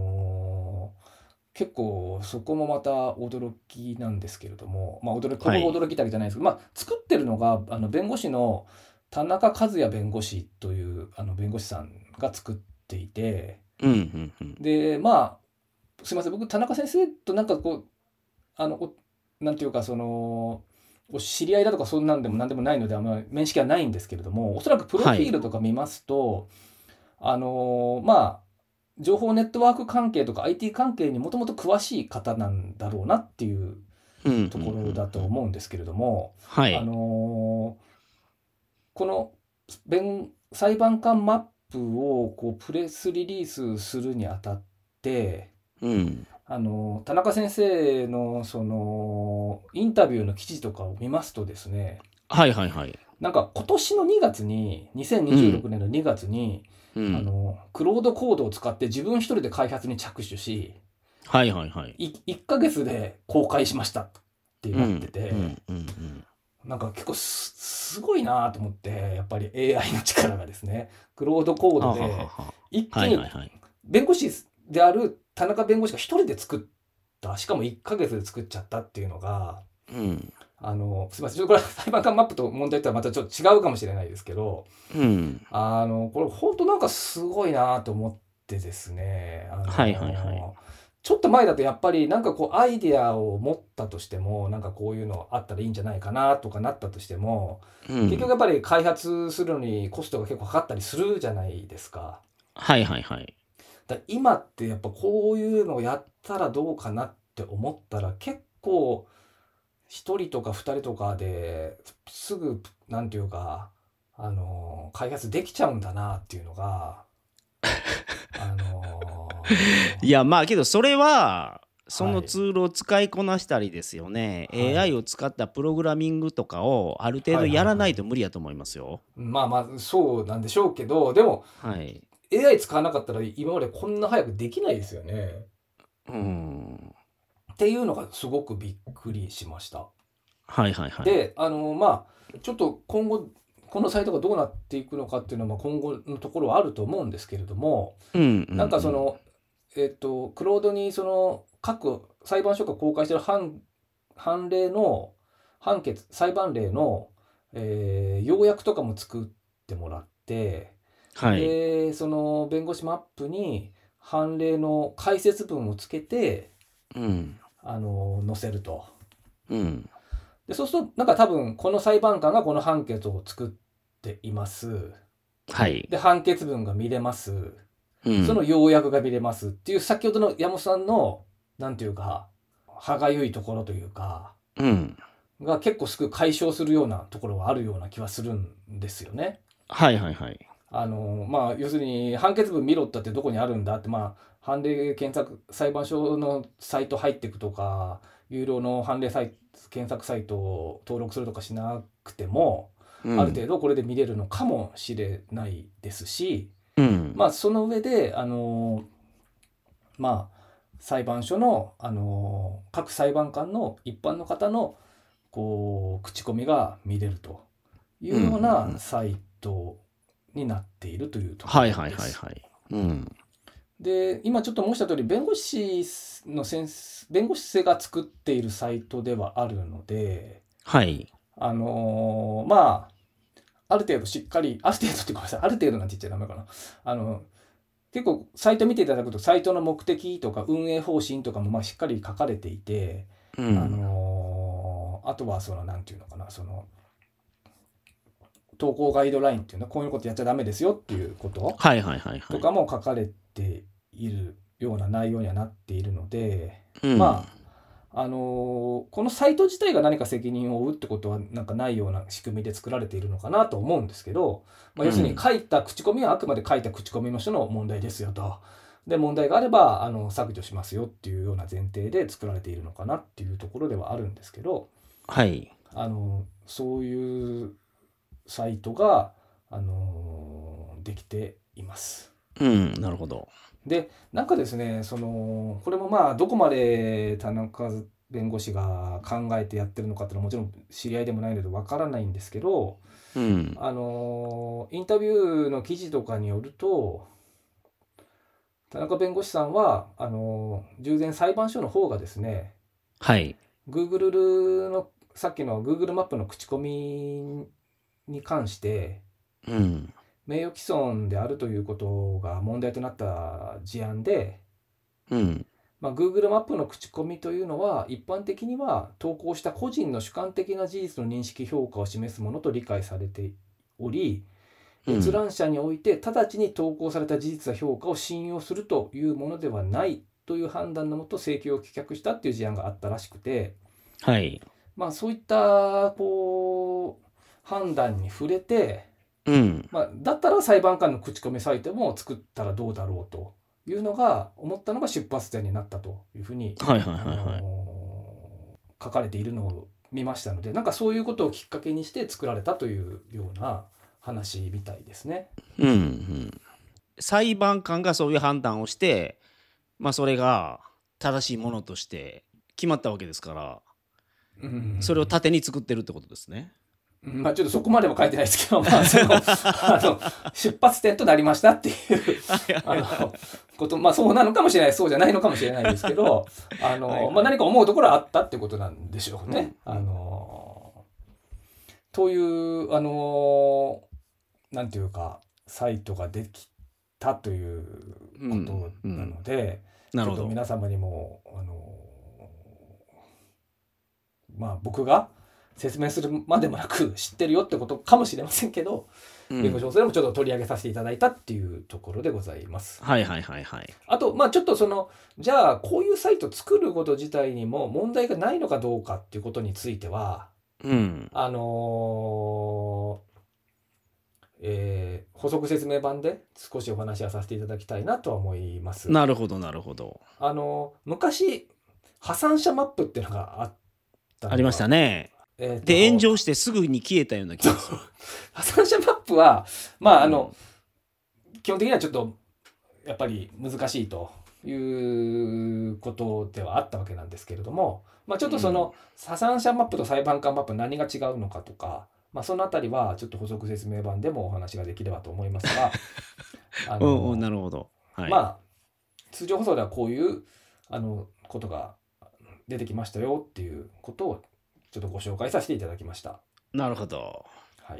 結構そこもまた驚きなんですけれども、ここが驚きだけじゃないですけど、作ってるのが弁護士の田中和也弁護士という弁護士さんが作っていて、ですいません、僕田中先生となんかなんていうかお知り合いだとかそんなんでも何でもないので面識はないんですけれども、おそらくプロフィールとか見ますと、情報ネットワーク関係とか IT 関係にもともと詳しい方なんだろうなっていうところだと思うんですけれども、この裁判官マップをプレスリリースするにあたって、田中先生のそのインタビューの記事とかを見ますとですね、なんか今年の2月に2026年の2月に、クロードコードを使って自分一人で開発に着手し、1ヶ月で公開しましたってなってて、なんか結構すごいなと思って、やっぱり AI の力がですね、クロードコードで一気に弁護士である田中弁護士が一人で作った、しかも1ヶ月で作っちゃったっていうのが、 すいません、ちょっとこれは裁判官マップと問題とはまたちょっと違うかもしれないですけど、 うん。 これ本当なんかすごいなと思ってですね、 はいはいはい。 ちょっと前だとやっぱりなんかこうアイデアを持ったとしても、なんかこういうのあったらいいんじゃないかなとかなったとしても、結局うん。 やっぱり開発するのにコストが結構かかったりするじゃないですか。 はいはいはい。 今ってやっぱこういうのをやったらどうかなって思ったら結構1人とか2人とかですぐなんていうか開発できちゃうんだなっていうのがあいや、まあけどそれは、そのはいツールを使いこなしたりですよね。 はい AI を使ったプログラミングとかをある程度はいはいはいやらないと無理やと思いますよ。 まあまあそうなんでしょうけど、でもはい。 AI 使わなかったら今までこんな早くできないですよねうん。 っていうのがすごくびっくりしました。 はいはいはい。 で、まあ、ちょっと今後、このサイトがどうなっていくのかっていうのは、まあ、今後のところはあると思うんですけれども、 うんうんなんかうん。 クロードにその各裁判所が公開している判例の裁判例の、要約とかも作ってもらって、 はい。 で、その弁護士マップに判例の解説文をつけて、 うん。 載せると。 うん。 で、そうすると、なんか多分、この裁判官がこの判決を作っています。 はい。 で、判決文が見れます。そのうん。 要約が見れますっていう、先ほどの山本さんの、なんていうか、歯がゆいところというか、 うん。 が結構すぐ解消するようなところはあるような気はするんですよね。 はいはいはい。 まあ、要するに、判決文見ろったってどこにあるんだって、まあ、判例検索、裁判所のサイト入っていくとか、有料の判例検索サイトを登録するとかしなくても、ある程うん。 度これで見れるのかもしれないですし、 うん。 まあ、その上で、まあ、裁判所の、各裁判官の一般の方の、こう、口コミが見れるというん。ううようなん。 サイトになっているというとこはいはいろです。 はいはい。うん。 で、今ちょっと申した通り、弁護士が作っているサイトではあるので、 はい。 まあ、ある程度しっかり、ある程度ってごめんなさい、ある程度なんて言っちゃダメかな。結構サイト見ていただくと、サイトの目的とか運営方針とかもまあしっかり書かれていて、 うんあとはその、なんていうのかな、その、投稿ガイドラインっていうのはこういうことやっちゃダメですよっていうことはいはいはいはい。 とかも書かれているような内容にはなっているので、 うんまあ、このサイト自体が何か責任を負うってことはなんかないような仕組みで作られているのかなと思うんですけど、まあ、要するにうん。 書いた口コミはあくまで書いた口コミの人の問題ですよと。で、問題があれば削除しますよっていうような前提で作られているのかなっていうところではあるんですけど、 はい。 そういうサイトが、できています。 うん。なるほど。 で、なんかですね、これもまあ、どこまで田中弁護士が考えてやってるのかっていうのはもちろん知り合いでもないのでわからないんですけど、 うん。 インタビューの記事とかによると、田中弁護士さんは、従前裁判所の方がですね、 はい。 Google の、さっきの Google マップの口コミに関して、 うん。 名誉毀損であるということが問題となった事案で、 うん。 まあ、Google マップの口コミというのは一般的には投稿した個人の主観的な事実の認識評価を示すものと理解されており、閲うん。 覧者において直ちに投稿された事実や評価を信用するというものではないという判断のもと請求を棄却したっていう事案があったらしくて、 はい。 まあ、そういったこう判断に触れて、 うん。 まあ、だったら裁判官の口コミサイトも作ったらどうだろうというのが思ったのが出発点になったというふうに、 はいはいはいはい。 書かれているのを見ましたので、なんかそういうことをきっかけにして作られたというような話みたいですね。 うん。うん。裁判官がそういう判断をして、まあそれが正しいものとして決まったわけですから、 うん、 それを盾に作ってるってことですね。 まあちょっとそこまでも書いてないですけど、まあの出発点となりましたっていうはいはいはい。 まあそうなのかもしれない、そうじゃないのかもしれないですけど、 はいはい。 まあ何か思うところはあったってことなんでしょうね。 うんうん。 というなんていうかサイトができたということなので、ちょっと皆様にも僕が説明するまでもなく知ってるよってことかもしれませんけど、弁護士法でもちょっと取り上げさせていただいたっていうところでございます。 はいはいはいはい。 あとちょっとじゃあこういうサイト作ること自体にも問題がないのかどうかっていうことについては、補足説明版で少しお話はさせていただきたいなとは思います。 なるほどなるほど。 昔破産者マップっていうのがありましたね。で炎上してすぐに消えたような気がする。 破産者マップは基本的にはちょっとやっぱり難しいということではあったわけなんですけれども、ちょっと破産者マップと裁判官マップ何が違うのかとか、そのあたりはちょっと補足説明版でもお話ができればと思いますがなるほど。 通常放送ではこういうことが出てきましたよっていうことをちょっとご紹介させていただきました。 なるほど。 はい。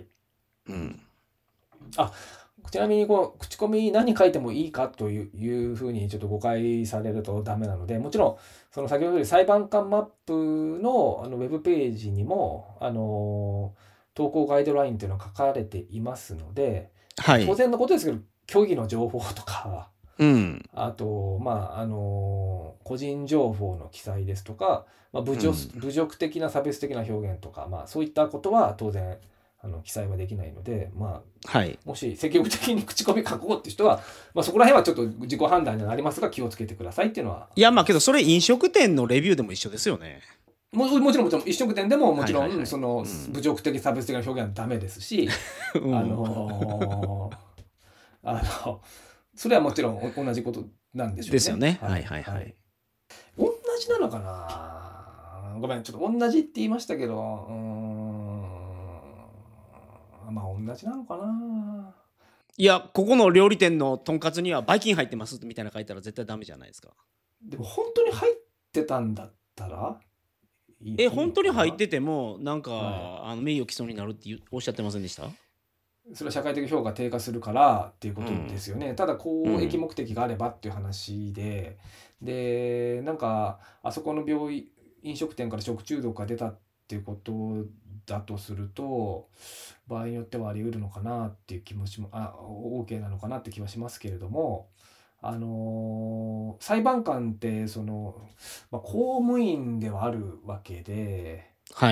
ちなみに口コミ何書いてもいいかというふうにちょっと誤解されるとダメなので、もちろん先ほどより裁判官マップのウェブページにも投稿ガイドラインというのが書かれていますので、当然のことですけど虚偽の情報とか、あと個人情報の記載ですとか、侮辱的な差別的な表現とか、そういったことは当然記載はできないので、もし積極的に口コミ書こうっていう人は、そこら辺はちょっと自己判断になりますが気をつけてくださいっていうのは。 いやけどそれ飲食店のレビューでも一緒ですよね。 もちろん飲食店でももちろん侮辱的差別的な表現はダメですし、それはもちろん同じことなんでしょうね。 ですよね。はいはいはい。 同じなのかな。ごめん、ちょっと同じって言いましたけど、同じなのかな。 いや、ここの料理店のとんかつにはバイキン入ってますみたいな書いたら絶対ダメじゃないですか。 でも本当に入ってたんだったら本当に入っててもなんか、名誉毀損になるっておっしゃってませんでした？ それは社会的評価が低下するからっていうことですよね。ただ公益目的があればっていう話で、なんかあそこの飲食店から食中毒が出たっていうことだとすると、場合によってはあり得るのかなっていう気もしもOK なのかなって気はしますけれども、裁判官って公務員ではあるわけで、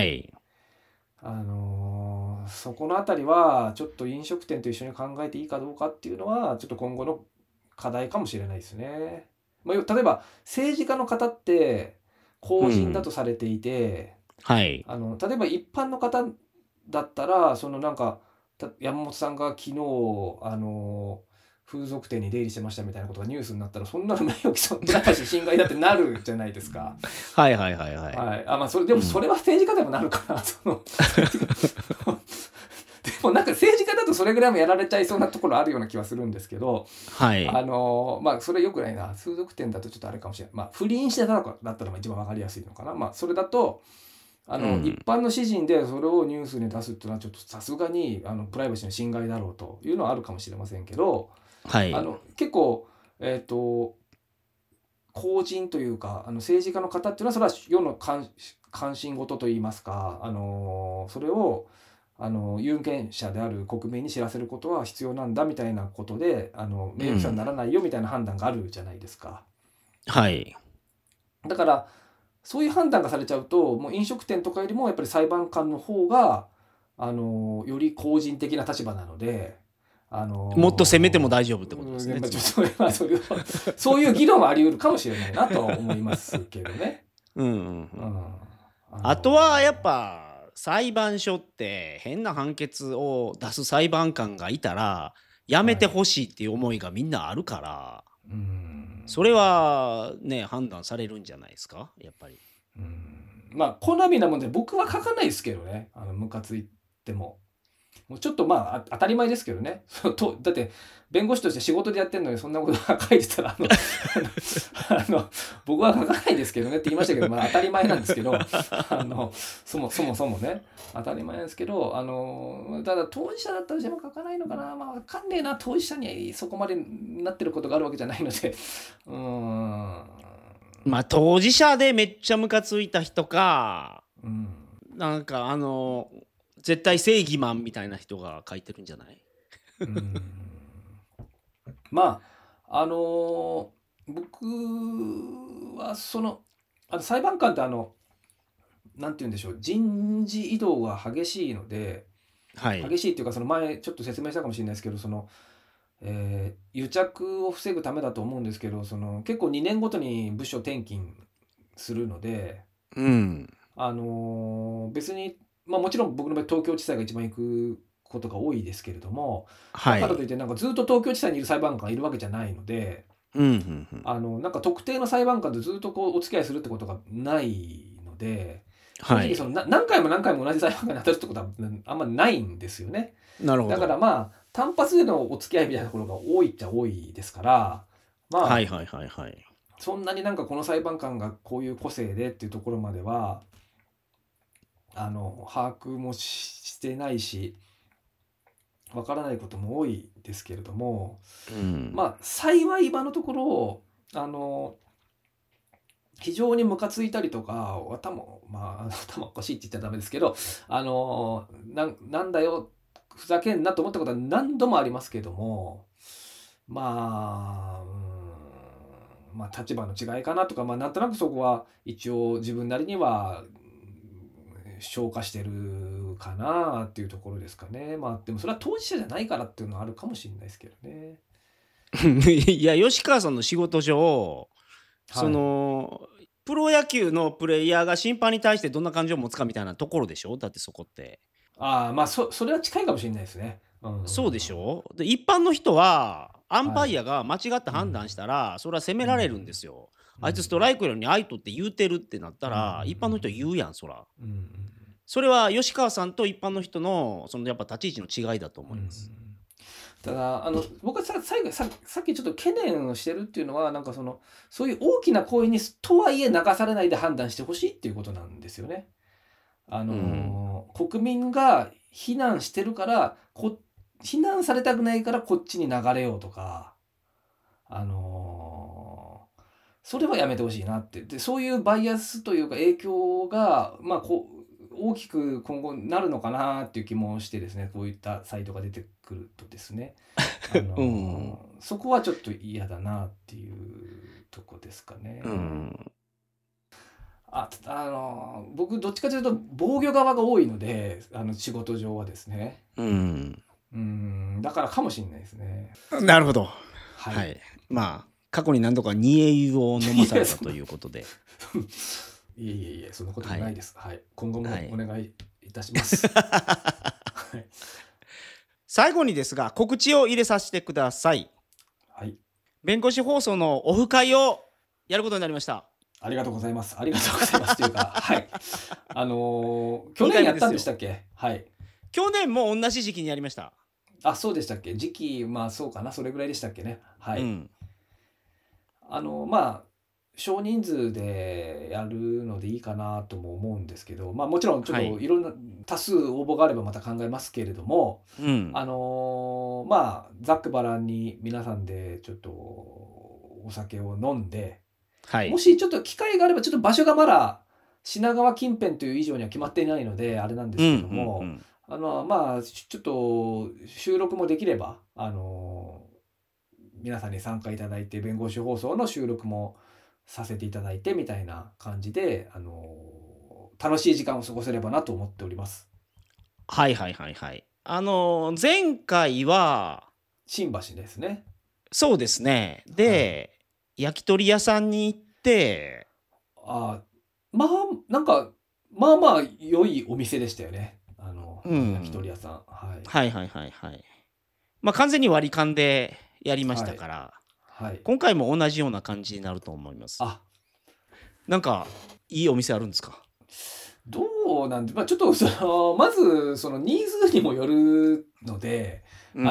そこのあたりはちょっと飲食店と一緒に考えていいかどうかっていうのはちょっと今後の課題かもしれないですね。例えば政治家の方って公人だとされていて、例えば一般の方だったら山本さんが昨日風俗店に出入りしてましたみたいなことがニュースになったら、そんなの名誉毀損だったし侵害だってなるじゃないですか。でもそれは政治家でもなるからでも政治家だとそれぐらいもやられちゃいそうなところあるような気はするんですけど、それよくないな。風俗店だとちょっとあれかもしれない。不倫してたのかだったら一番わかりやすいのかな。それだと一般の私人でそれをニュースに出すっていうのはちょっとさすがにプライバシーの侵害だろうというのはあるかもしれませんけど、結構公人というか政治家の方っていうのはそれは世の関心事といいますか、それを有権者である国民に知らせることは必要なんだみたいなことで名誉毀損にならないよみたいな判断があるじゃないですか。だからそういう判断がされちゃうと、もう飲食店とかよりもやっぱり裁判官の方がより公人的な立場なので、 もっと攻めても大丈夫ってことですね。 そういう議論はあり得るかもしれないなとは思いますけどね。 あとはやっぱ裁判所って変な判決を出す裁判官がいたらやめてほしいっていう思いがみんなあるから、それはね判断されるんじゃないですか、やっぱり。 好みなもんで僕は書かないですけどね、ムカついても。 もうちょっとまあ当たり前ですけどね。だって弁護士として仕事でやってるのにそんなことが書いてたら僕は書かないですけどねって言いましたけど、まあ、当たり前なんですけどそもそもね当たり前なんですけどただ当事者だったら自分書かないのかな、まあ分かんねえな、当事者にそこまでなってることがあるわけじゃないのでまあ当事者でめっちゃムカついた人か、 うんなんか絶対正義マンみたいな人が書いてるんじゃない？ まあ僕は裁判官ってなんて言うんでしょう、人事異動が激しいので、 はい。 激しいっていうかその前ちょっと説明したかもしれないですけど癒着を防ぐためだと思うんですけど結構2年ごとに部署転勤するので、 うん。 別に、まあ、もちろん僕の場合東京地裁が一番行くことが多いですけれども、だはい。 からといってなんかずっと東京地裁にいる裁判官がいるわけじゃないので、 うんうんうん。 なんか特定の裁判官とずっとこうお付き合いするってことがないので、正はい。 直何回も何回も同じ裁判官に当たるってことはあんまないんですよね。だからなるほど。 まあ単発でのお付き合いみたいなところが多いっちゃ多いですから、まあはいはいはいはい。 そんなになんかこの裁判官がこういう個性でっていうところまでは把握もしてないしわからないことも多いですけれども、 うん。 まあ幸い今のところあの非常にムカついたりとか頭おかしいって言っちゃダメですけどなんだよふざけんなと思ったことは何度もありますけども、まあまあ立場の違いかなとか、まあなんとなくそこは一応自分なりには消化してるかなっていうところですかね。まあでもそれは当事者じゃないからっていうのはあるかもしれないですけどね。 いや、吉川さんの仕事上、そはい。 の、プロ野球のプレイヤーが審判に対してどんな感情を持つかみたいなところでしょ？だってそこって。 ああ、まあそれは近いかもしれないですね。うんうんそうでうん。 しょ？で、一般の人は、アンはい。 パイアが間違ってうん。 判断したら、それは責めうん。 られるんですよ。 うん。 あいつストライクよりにアウトって言うてるってなったうん。うん。 ら、一般の人言うやん、そら。 うん。うん。 それは吉川さんと一般の人の、そのやっぱ立ち位置の違いだとうん。うん。 思います。 ただ僕は最後さっきちょっと懸念をしてるっていうのはなんかそういう大きな声にとはいえ流されないで判断してほしいっていうことなんですよね。 うん。 国民が非難してるから非難されたくないからこっちに流れようとか、あのそれはやめてほしいなって。で、そういうバイアスというか影響が、まあ、大きく今後なるのかなっていう気もしてですね、こういったサイトが出てくるとですね、 うん。 そこはちょっと嫌だなっていうとこですかうね。 ん。 僕どっちかというと防御側が多いので、仕事上はですね。 うん。 だからかもしれないですね。 なるほど。 はい。 はい。まあ、過去に何度か煮え湯を飲まいや、 されたということで。 いえいえいえ、そんなこともはい。 ないです。はい。今後もおはい。 願いいたします。はい。 最後にですが、告知を入れさせてください。 はい。 弁護士放送のオフ会をやることになりました。 ありがとうございます。ありがとうございますというか、はい。去年 2回やったん目ですよ。 でしたっけ？はい。 去年も同じ時期にやりました。 あ、そうでしたっけ？時期、まあそうかな。それぐらいでしたっけね。はい。 うん。 まあ、少人数でやるのでいいかなとも思うんですけど、まあもちろんちょっはい。 といろんな多数応募があればまた考えますけれども、 うん。 まあ、ざっくばらんに皆さんでちょっとお酒を飲んで、 はい。 もしちょっと機会があれば、ちょっと場所がまだ品川近辺という以上には決まっていないので、あれなんでうんうすけども、 んまあ、ちょっと収録もできれば、皆さんに参加いただいて、弁護士放送の収録もさせていただいてみたいな感じで、楽しい時間を過ごせればなと思っております。 はいはいはいはい。前回は、 新橋ですね。 そうですね。 はい。 で、焼き鳥屋さんに行って、 あまあ、なんか、まあまあ良いお店でしたよね。 う焼き鳥ん。 屋さん。はい。 はいはいはいはい。まあ完全に割り勘でやりましはい。 たから、 はい。 今回も同じような感じになると思います。 あ、 なんか、いいお店あるんですか？ どうなんで、ちょっとまずそのニーズにもよるので、 うん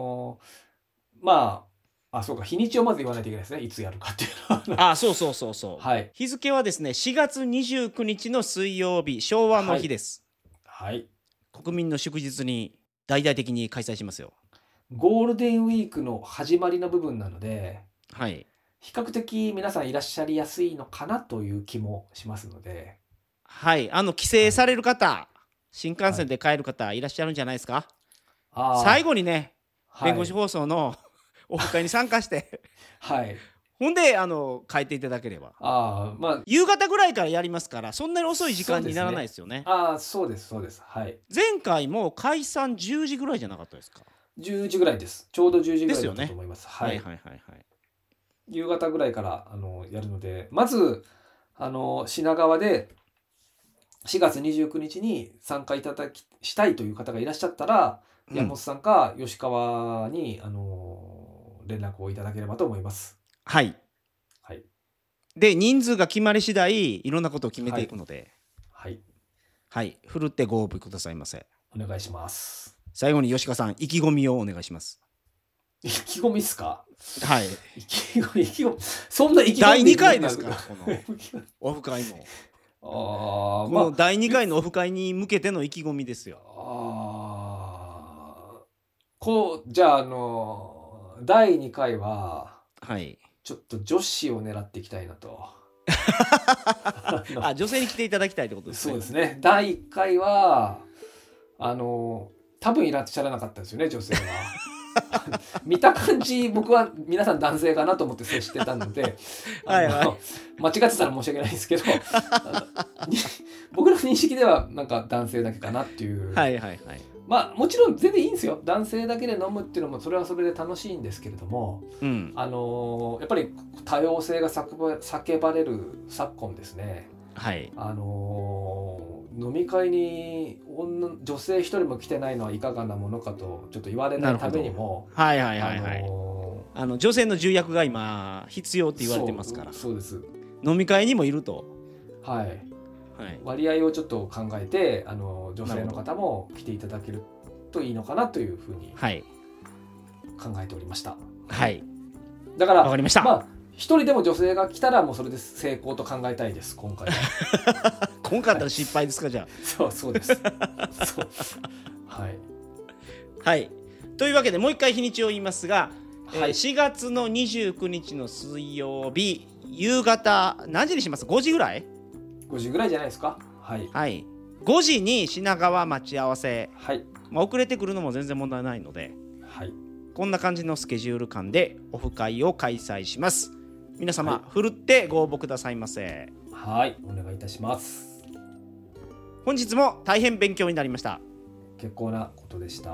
そうか、日にちをまず言わないといけないですね。いつやるかっていうのは。 そうそうはい。 日付はですね、4月29日の水曜日、昭和の日です。 はい。 国民の祝日に大々的に開催しますよ。 ゴールデンウィークの始まりの部分なので、 はい。 比較的皆さんいらっしゃりやすいのかなという気もしますので、 はい。帰省される方、新幹線で帰る方いらっしゃるんじゃないですか。最後にね、弁護士放送のオフ会に参加して、 はい。 ほんで帰っていただければ。夕方ぐらいからやりますから、そんなに遅い時間にならないですよね。 そうです。はい。 前回も解散10時ぐらいじゃなかったですか。 10時ぐらいです。ちょうど10時ぐらいだったと思います。 はい。 夕方ぐらいからやるので、まず品川で4月29日に参加したいという方がいらっしゃったら、山本さんか吉川に連絡をいただければと思います。 はい。で、人数が決まり次第いろんなことを決めていくので、ふるってご応募くださいませ。 お願いします。 最後に吉川さん、意気込みをお願いします。 意気込みっすか。 はい。 意気込み。そんな意気込み。 第2回ですから、このオフ会も。この第2回のオフ会に向けての意気込みですよ。 じゃあ第2回は、ちょっと女子を狙っていきたいなと。 女性に来ていただきたいってことですね。 そうですね。第1回は多分いらっしゃらなかったですよね、女性は。見た感じ僕は皆さん男性かなと思って接してたので間違ってたら申し訳ないですけど僕の認識ではなんか男性だけかなっていう。もちろん全然いいんですよ。男性だけで飲むっていうのもそれはそれで楽しいんですけれども、やっぱり多様性が叫ばれる昨今ですね、飲み会に女性一人も来てないのはいかがなものかとちょっと言われないためにも、 女性の重役が今必要って言われてますから。 そうです。 飲み会にもいると。 割合をちょっと考えて女性の方も来ていただけるといいのかなというふうに考えておりました。だからわかりました。 一人でも女性が来たらもうそれで成功と考えたいです、今回は。 今回だったら失敗ですか、じゃあ。そうです。 というわけでもう一回日にちを言いますが、4月の29日の水曜日夕方何時にします？ 5 時ぐらい ？5時ぐらいじゃないですか。 5時に品川待ち合わせ。遅れてくるのも全然問題ないので、こんな感じのスケジュール感でオフ会を開催します。皆様、ふるってご応募くださいませ。 お願いいたします。 本日も大変勉強になりました。 結構なことでした。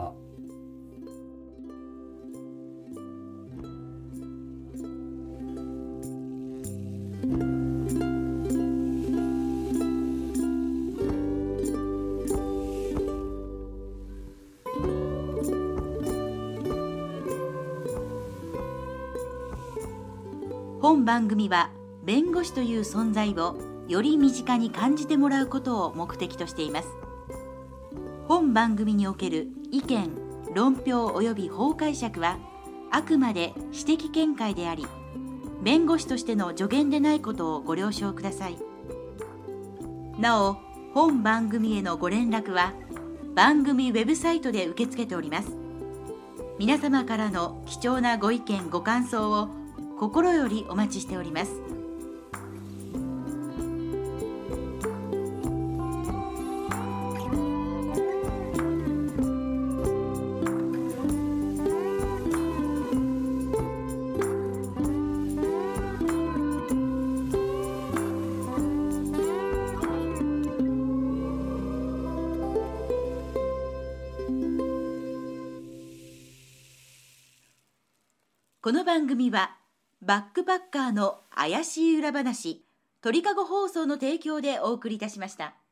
本番組は弁護士という存在をより身近に感じてもらうことを目的としています。本番組における意見、論評及び法解釈はあくまで私的見解であり、弁護士としての助言でないことをご了承ください。なお、本番組へのご連絡は番組ウェブサイトで受け付けております。皆様からの貴重なご意見ご感想を心よりお待ちしております。この番組はバックパッカーの怪しい裏話、鳥かご放送の提供でお送りいたしました。